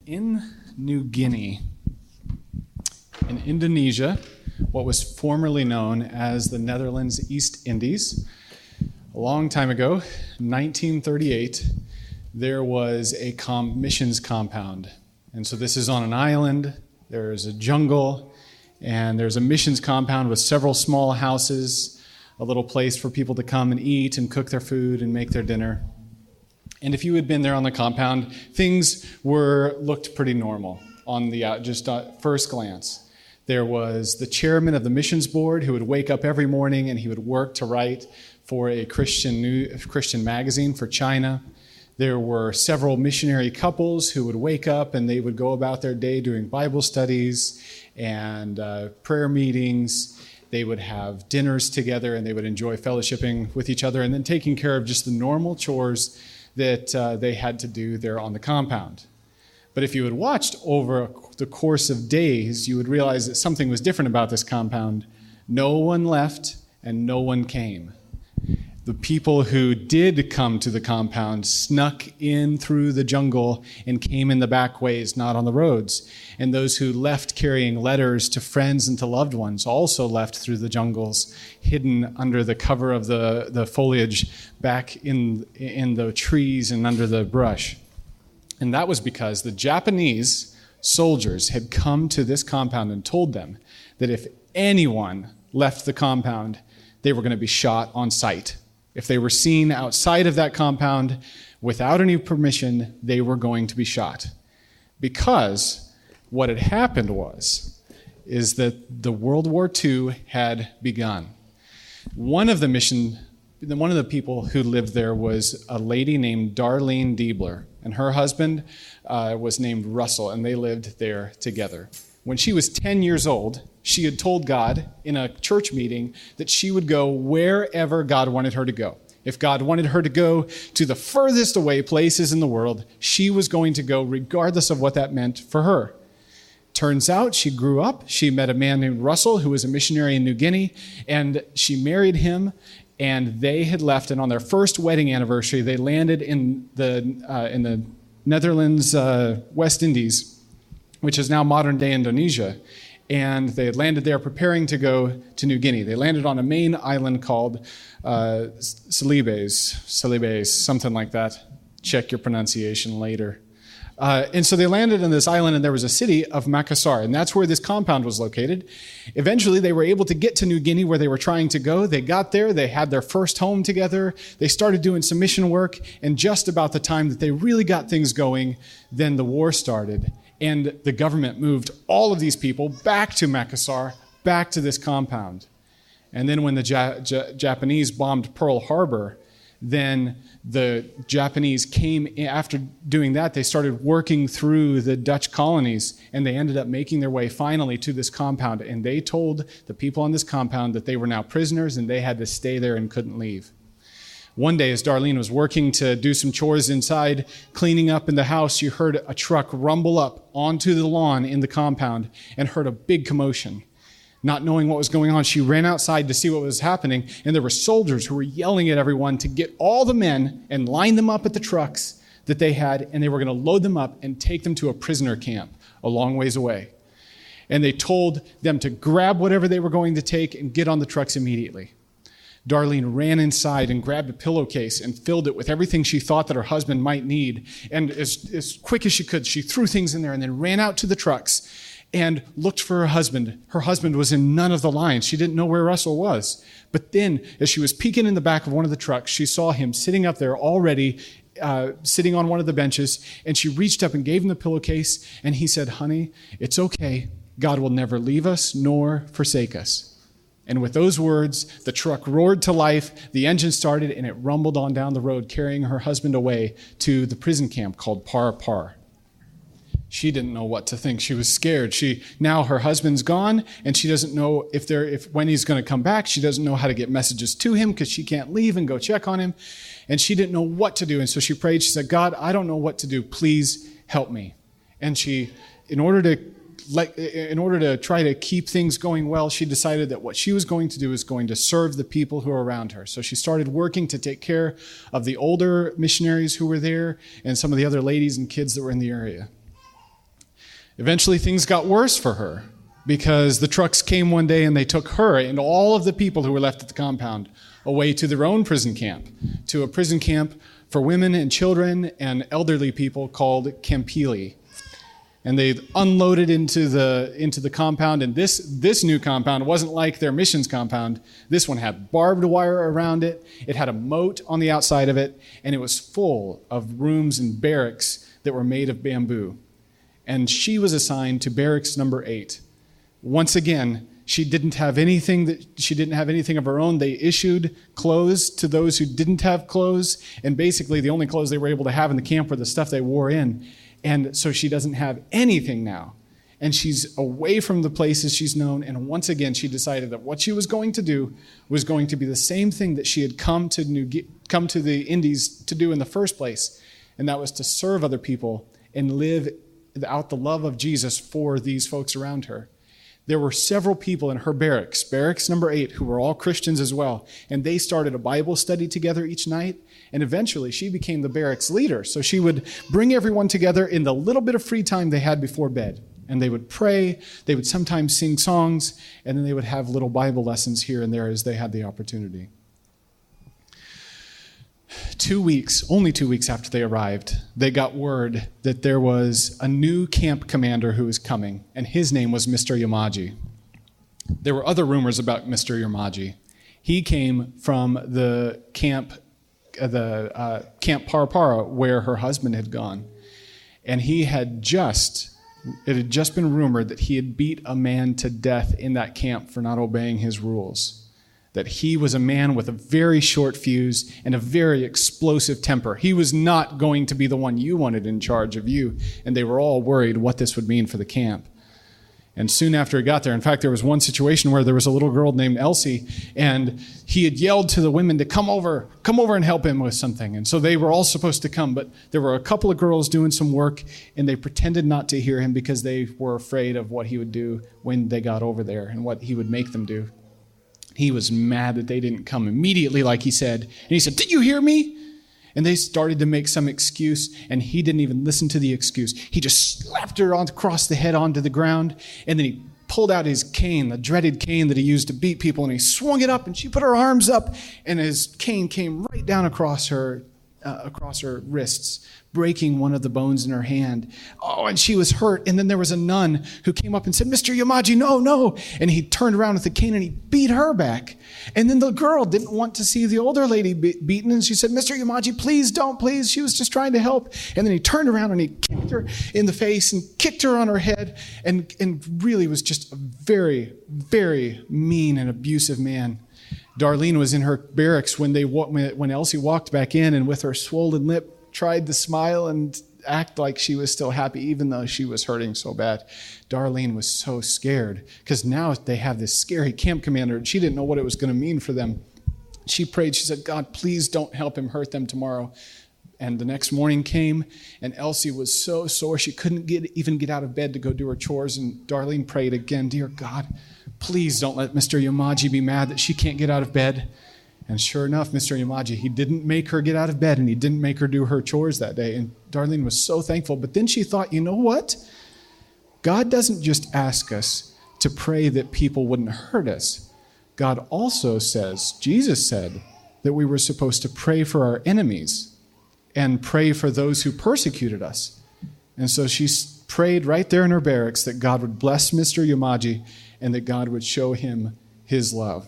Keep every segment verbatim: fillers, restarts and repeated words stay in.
in New Guinea, in Indonesia, what was formerly known as the Netherlands East Indies, a long time ago, nineteen thirty-eight, there was a com- missions compound. And so this is on an island, there's a jungle, and there's a missions compound with several small houses, a little place for people to come and eat and cook their food and make their dinner. And if you had been there on the compound, things were looked pretty normal on the uh, just uh, first glance. There was the chairman of the missions board who would wake up every morning and he would work to write for a Christian new, Christian magazine for China. There were several missionary couples who would wake up and they would go about their day doing Bible studies and uh, prayer meetings. They would have dinners together and they would enjoy fellowshipping with each other and then taking care of just the normal chores that uh, they had to do there on the compound. But if you had watched over the course of days, you would realize that something was different about this compound. No one left and no one came. The people who did come to the compound snuck in through the jungle and came in the back ways, not on the roads. And those who left carrying letters to friends and to loved ones also left through the jungles, hidden under the cover of the, the foliage back in, in the trees and under the brush. And that was because the Japanese soldiers had come to this compound and told them that if anyone left the compound, they were going to be shot on sight. If they were seen outside of that compound without any permission, they were going to be shot. Because what had happened was, is that the World War Two had begun. One of the mission, one of the people who lived there was a lady named Darlene Diebler, and her husband uh, was named Russell, and they lived there together. When she was ten years old, she had told God in a church meeting that she would go wherever God wanted her to go. If God wanted her to go to the furthest away places in the world, she was going to go regardless of what that meant for her. Turns out she grew up, she met a man named Russell who was a missionary in New Guinea, and she married him, and they had left, and on their first wedding anniversary, they landed in the, uh, in the Netherlands, uh, West Indies, which is now modern-day Indonesia. And they had landed there preparing to go to New Guinea. They landed on a main island called uh, Celebes, Celebes, something like that. Check your pronunciation later. Uh, and so they landed on this island, and there was a city of Makassar, and that's where this compound was located. Eventually, they were able to get to New Guinea where they were trying to go. They got there. They had their first home together. They started doing some mission work, and just about the time that they really got things going, then the war started. And the government moved all of these people back to Makassar, back to this compound. And then when the ja- ja- Japanese bombed Pearl Harbor, then the Japanese came, after doing that, they started working through the Dutch colonies, and they ended up making their way finally to this compound. And they told the people on this compound that they were now prisoners and they had to stay there and couldn't leave. One day, as Darlene was working to do some chores inside, cleaning up in the house, she heard a truck rumble up onto the lawn in the compound and heard a big commotion. Not knowing what was going on, she ran outside to see what was happening, and there were soldiers who were yelling at everyone to get all the men and line them up at the trucks that they had, and they were going to load them up and take them to a prisoner camp a long ways away. And they told them to grab whatever they were going to take and get on the trucks immediately. Darlene ran inside and grabbed a pillowcase and filled it with everything she thought that her husband might need. And as, as quick as she could, she threw things in there and then ran out to the trucks and looked for her husband. Her husband was in none of the lines. She didn't know where Russell was. But then, as she was peeking in the back of one of the trucks, she saw him sitting up there already, uh, sitting on one of the benches, and she reached up and gave him the pillowcase, and he said, "Honey, it's okay. God will never leave us nor forsake us." And with those words, the truck roared to life, the engine started, and it rumbled on down the road, carrying her husband away to the prison camp called Par Par. She didn't know what to think. She was scared. She now her husband's gone, and she doesn't know if they're if when he's going to come back. She doesn't know how to get messages to him because she can't leave and go check on him. And she didn't know what to do. And so she prayed. She said, "God, I don't know what to do. Please help me." And she, in order to Like, in order to try to keep things going well, she decided that what she was going to do is going to serve the people who are around her. So she started working to take care of the older missionaries who were there and some of the other ladies and kids that were in the area. Eventually, things got worse for her because the trucks came one day and they took her and all of the people who were left at the compound away to their own prison camp, to a prison camp for women and children and elderly people called Campili. And they unloaded into the into the compound, and this this new compound wasn't like their missions compound. This one had barbed wire around it. It had a moat on the outside of it, and it was full of rooms and barracks that were made of bamboo. And she was assigned to barracks number eight. Once again, she didn't have anything that she didn't have anything of her own. They issued clothes to those who didn't have clothes, and basically the only clothes they were able to have in the camp were the stuff they wore in. And so she doesn't have anything now. And she's away from the places she's known. And once again, she decided that what she was going to do was going to be the same thing that she had come to New, come to the Indies to do in the first place. And that was to serve other people and live out the love of Jesus for these folks around her. There were several people in her barracks, barracks number eight, who were all Christians as well. And they started a Bible study together each night. And eventually she became the barracks leader. So she would bring everyone together in the little bit of free time they had before bed. And they would pray, they would sometimes sing songs, and then they would have little Bible lessons here and there as they had the opportunity. Two weeks, only two weeks after they arrived, they got word that there was a new camp commander who was coming, and his name was Mister Yamaji. There were other rumors about Mister Yamaji. He came from the camp the uh, Camp Parapara, where her husband had gone. And he had just, it had just been rumored that he had beat a man to death in that camp for not obeying his rules. That he was a man with a very short fuse and a very explosive temper. He was not going to be the one you wanted in charge of you. And they were all worried what this would mean for the camp. And soon after he got there, in fact, there was one situation where there was a little girl named Elsie, and he had yelled to the women to come over, come over and help him with something. And so they were all supposed to come, but there were a couple of girls doing some work, and they pretended not to hear him because they were afraid of what he would do when they got over there and what he would make them do. He was mad that they didn't come immediately, like he said. And he said, "Did you hear me?" And they started to make some excuse, and he didn't even listen to the excuse. He just slapped her on, across the head onto the ground, and then he pulled out his cane, the dreaded cane that he used to beat people, and he swung it up, and she put her arms up, and his cane came right down across her, uh, across her wrists, breaking one of the bones in her hand. Oh, and she was hurt. And then there was a nun who came up and said, "Mister Yamaji, no, no." And he turned around with the cane and he beat her back. And then the girl didn't want to see the older lady be- beaten. And she said, "Mister Yamaji, please don't, please." She was just trying to help. And then he turned around and he kicked her in the face and kicked her on her head and, and really was just a very, very mean and abusive man. Darlene was in her barracks when they when Elsie walked back in, and with her swollen lip tried to smile and act like she was still happy, even though she was hurting so bad. Darlene was so scared because now they have this scary camp commander, and she didn't know what it was going to mean for them. She prayed. She said, "God, please don't help him hurt them tomorrow." And the next morning came, and Elsie was so sore she couldn't get even get out of bed to go do her chores. And Darlene prayed again, "Dear God, please don't let Mister Yamaji be mad that she can't get out of bed." And sure enough, Mister Yamaji, he didn't make her get out of bed, and he didn't make her do her chores that day. And Darlene was so thankful. But then she thought, you know what? God doesn't just ask us to pray that people wouldn't hurt us. God also says, Jesus said, that we were supposed to pray for our enemies and pray for those who persecuted us. And so she prayed right there in her barracks that God would bless Mister Yamaji and that God would show him his love.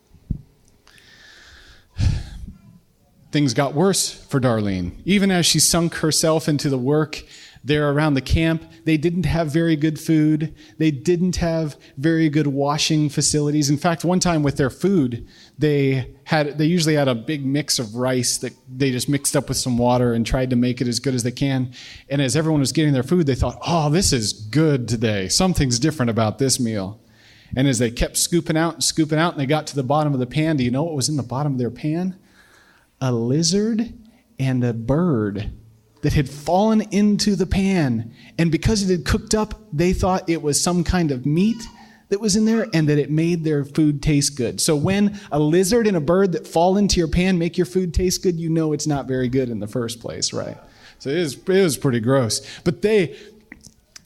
Things got worse for Darlene. Even as she sunk herself into the work there around the camp, they didn't have very good food. They didn't have very good washing facilities. In fact, one time with their food, they had they usually had a big mix of rice that they just mixed up with some water and tried to make it as good as they can. And as everyone was getting their food, they thought, "Oh, this is good today. Something's different about this meal." And as they kept scooping out and scooping out, and they got to the bottom of the pan, do you know what was in the bottom of their pan? A lizard and a bird that had fallen into the pan. And because it had cooked up, they thought it was some kind of meat that was in there and that it made their food taste good. So when a lizard and a bird that fall into your pan make your food taste good, you know it's not very good in the first place, right? So it was, it was pretty gross. But they...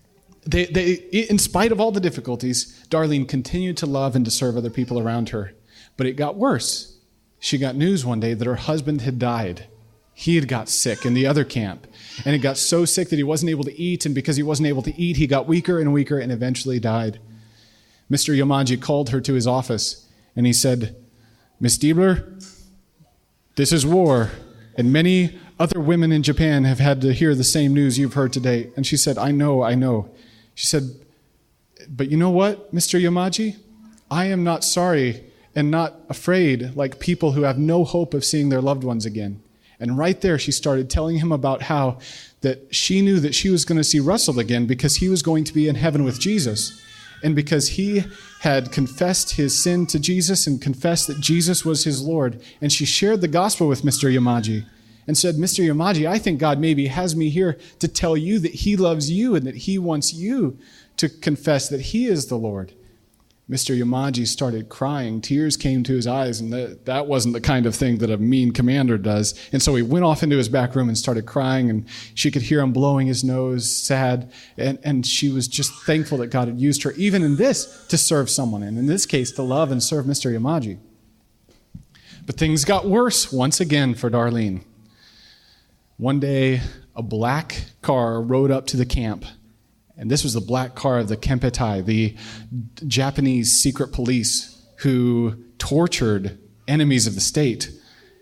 they, they, in spite of all the difficulties, Darlene continued to love and to serve other people around her. But it got worse. She got news one day that her husband had died. He had got sick in the other camp. And he got so sick that he wasn't able to eat. And because he wasn't able to eat, he got weaker and weaker and eventually died. Mister Yamaji called her to his office and he said, "Miss Diebler, this is war. And many other women in Japan have had to hear the same news you've heard today." And she said, "I know, I know." She said, "But you know what, Mister Yamaji? I am not sorry and not afraid like people who have no hope of seeing their loved ones again." And right there, she started telling him about how that she knew that she was going to see Russell again because he was going to be in heaven with Jesus. And because he had confessed his sin to Jesus and confessed that Jesus was his Lord. And she shared the gospel with Mister Yamaji and said, "Mister Yamaji, I think God maybe has me here to tell you that he loves you and that he wants you to confess that he is the Lord." Mister Yamaji started crying. Tears came to his eyes, and that, that wasn't the kind of thing that a mean commander does. And so he went off into his back room and started crying, and she could hear him blowing his nose, sad. And, and she was just thankful that God had used her, even in this, to serve someone, and in this case, to love and serve Mister Yamaji. But things got worse once again for Darlene. One day, a black car rode up to the camp. And this was the black car of the Kempeitai, the Japanese secret police who tortured enemies of the state.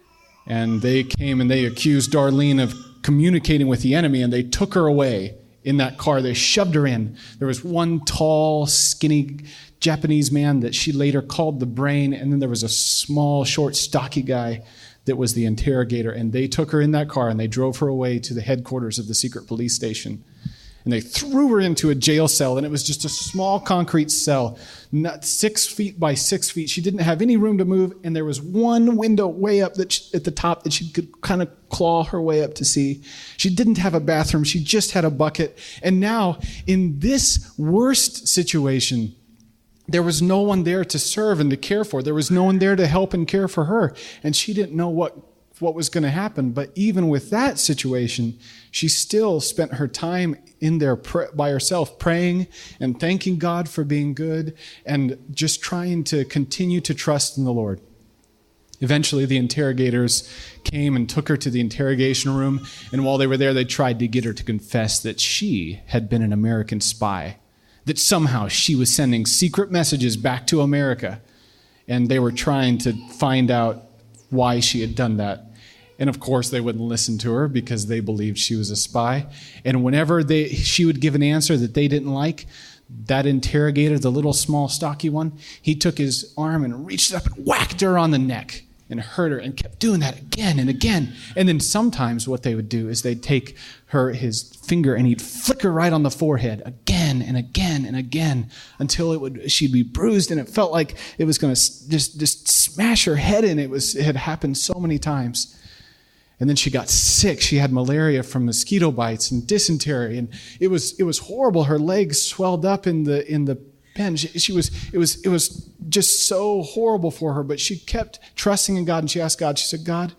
And they came and they accused Darlene of communicating with the enemy, and they took her away in that car. They shoved her in. There was one tall, skinny Japanese man that she later called the brain, and then there was a small, short, stocky guy that was the interrogator. And they took her in that car, and they drove her away to the headquarters of the secret police station. And they threw her into a jail cell, and it was just a small concrete cell, not six feet by six feet. She didn't have any room to move, and there was one window way up that she, at the top that she could kind of claw her way up to see. She didn't have a bathroom. She just had a bucket. And now, in this worst situation, there was no one there to serve and to care for. There was no one there to help and care for her. And she didn't know what what was going to happen. But even with that situation, she still spent her time in there by herself, praying and thanking God for being good and just trying to continue to trust in the Lord. Eventually, the interrogators came and took her to the interrogation room. And while they were there, they tried to get her to confess that she had been an American spy, that somehow she was sending secret messages back to America. And they were trying to find out why she had done that. And of course, they wouldn't listen to her because they believed she was a spy. And whenever they, she would give an answer that they didn't like, that interrogator, the little small stocky one, he took his arm and reached up and whacked her on the neck and hurt her and kept doing that again and again. And then sometimes what they would do is they'd take her, his finger, and he'd flick her right on the forehead again and again and again until it would, she'd be bruised, and it felt like it was going to just, just smash her head in. It was, it had happened so many times. And then she got sick. She had malaria from mosquito bites and dysentery, and it was it was horrible. Her legs swelled up in the in the pen. She, she was it was it was just so horrible for her. But she kept trusting in God, and she asked God. She said, "God,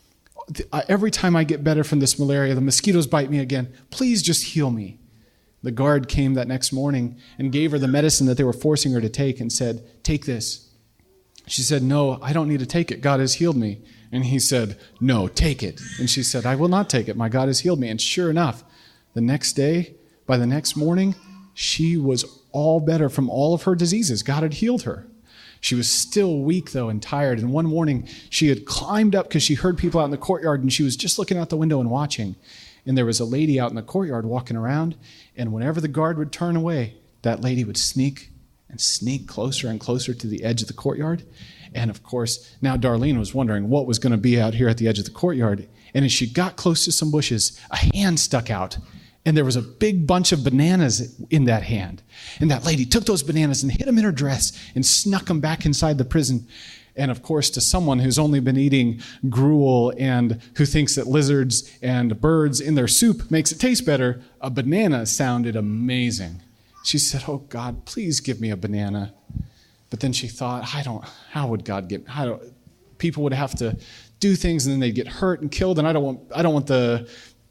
every time I get better from this malaria, the mosquitoes bite me again. Please just heal me." The guard came that next morning and gave her the medicine that they were forcing her to take, and said, "Take this." She said, "No, I don't need to take it. God has healed me." And he said, "No, take it." And she said, "I will not take it. My God has healed me." And sure enough, the next day, by the next morning, she was all better from all of her diseases. God had healed her. She was still weak, though, and tired. And one morning, she had climbed up because she heard people out in the courtyard, and she was just looking out the window and watching. And there was a lady out in the courtyard walking around, and whenever the guard would turn away, that lady would sneak and sneak closer and closer to the edge of the courtyard. And of course, now Darlene was wondering what was going to be out here at the edge of the courtyard. And as she got close to some bushes, a hand stuck out. And there was a big bunch of bananas in that hand. And that lady took those bananas and hid them in her dress and snuck them back inside the prison. And of course, to someone who's only been eating gruel and who thinks that lizards and birds in their soup makes it taste better, a banana sounded amazing. She said, "Oh God, please give me a banana." But then she thought, I don't, how would God get, I don't, people would have to do things and then they'd get hurt and killed. And I don't want, I don't want the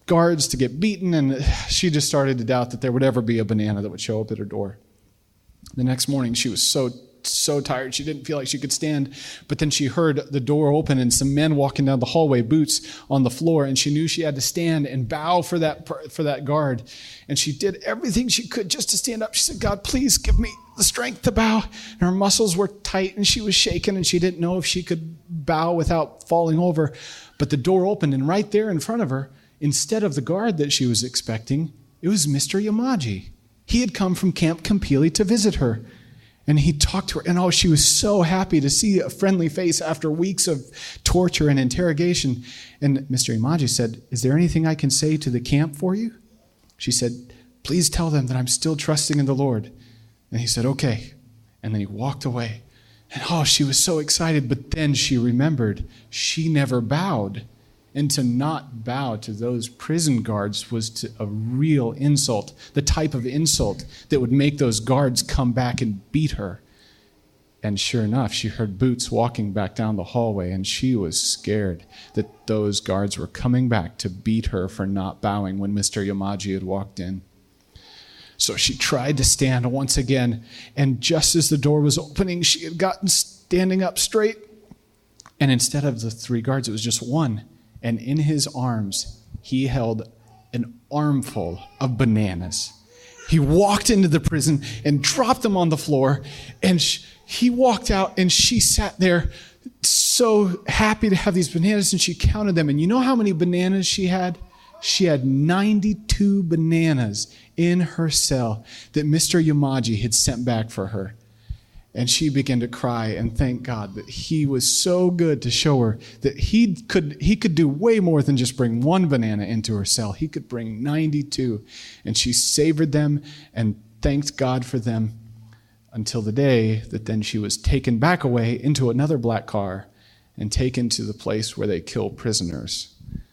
guards to get beaten, and she just started to doubt that there would ever be a banana that would show up at her door. The next morning, she was so so tired she didn't feel like she could stand, but then she heard the door open and some men walking down the hallway, boots on the floor, and she knew she had to stand and bow for that for that guard. And she did everything she could just to stand up. She said, God, please give me the strength to bow. And her muscles were tight and she was shaking, and she didn't know if she could bow without falling over. But the door opened, and right there in front of her, instead of the guard that she was expecting, it was Mister Yamaji. He had come from Camp Kampili to visit her. And he talked to her, and oh, she was so happy to see a friendly face after weeks of torture and interrogation. And Mister Yamaji said, is there anything I can say to the camp for you? She said, please tell them that I'm still trusting in the Lord. And he said, okay. And then he walked away. And oh, she was so excited, but then she remembered she never bowed. And to not bow to those prison guards was to a real insult, the type of insult that would make those guards come back and beat her. And sure enough, she heard boots walking back down the hallway, and she was scared that those guards were coming back to beat her for not bowing when Mister Yamaji had walked in. So she tried to stand once again, and just as the door was opening, she had gotten standing up straight. And instead of the three guards, it was just one. And in his arms, he held an armful of bananas. He walked into the prison and dropped them on the floor. And she, he walked out, and she sat there so happy to have these bananas, and she counted them. And you know how many bananas she had? She had ninety-two bananas in her cell that Mister Yamaji had sent back for her. And she began to cry and thank God that he was so good to show her that he could he could do way more than just bring one banana into her cell. He could bring ninety-two. And she savored them and thanked God for them until the day that then she was taken back away into another black car and taken to the place where they kill prisoners.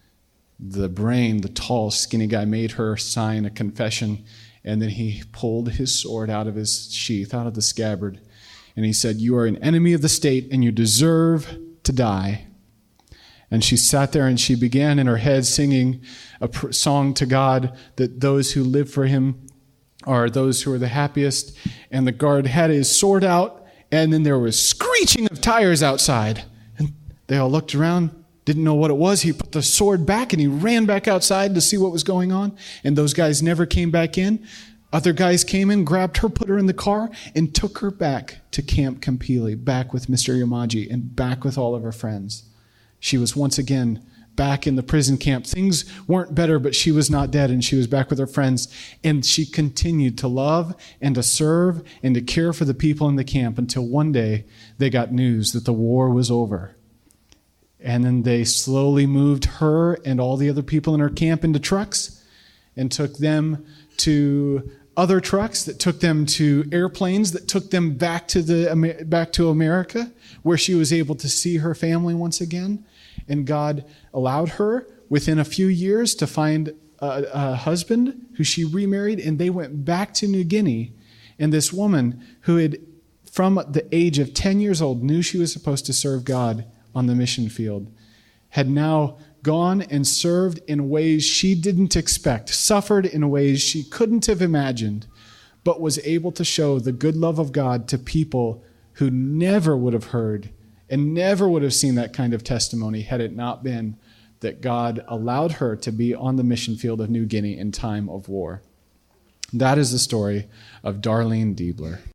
The brain, the tall, skinny guy, made her sign a confession, and then he pulled his sword out of his sheath, out of the scabbard. And he said, you are an enemy of the state and you deserve to die. And she sat there and she began in her head singing a pr- song to God that those who live for him are those who are the happiest. And the guard had his sword out, and then there was screeching of tires outside. And they all looked around, didn't know what it was. He put the sword back and he ran back outside to see what was going on. And those guys never came back in. Other guys came in, grabbed her, put her in the car, and took her back to Camp Kampili, back with Mister Yamaji, and back with all of her friends. She was once again back in the prison camp. Things weren't better, but she was not dead, and she was back with her friends. And she continued to love and to serve and to care for the people in the camp until one day they got news that the war was over. And then they slowly moved her and all the other people in her camp into trucks and took them to other trucks that took them to airplanes that took them back to the back to America, where she was able to see her family once again. And God allowed her within a few years to find a, a husband who she remarried, and they went back to New Guinea. And this woman who had, from the age of ten years old, knew she was supposed to serve God on the mission field, had now gone and served in ways she didn't expect, suffered in ways she couldn't have imagined, but was able to show the good love of God to people who never would have heard and never would have seen that kind of testimony had it not been that God allowed her to be on the mission field of New Guinea in time of war. That is the story of Darlene Diebler.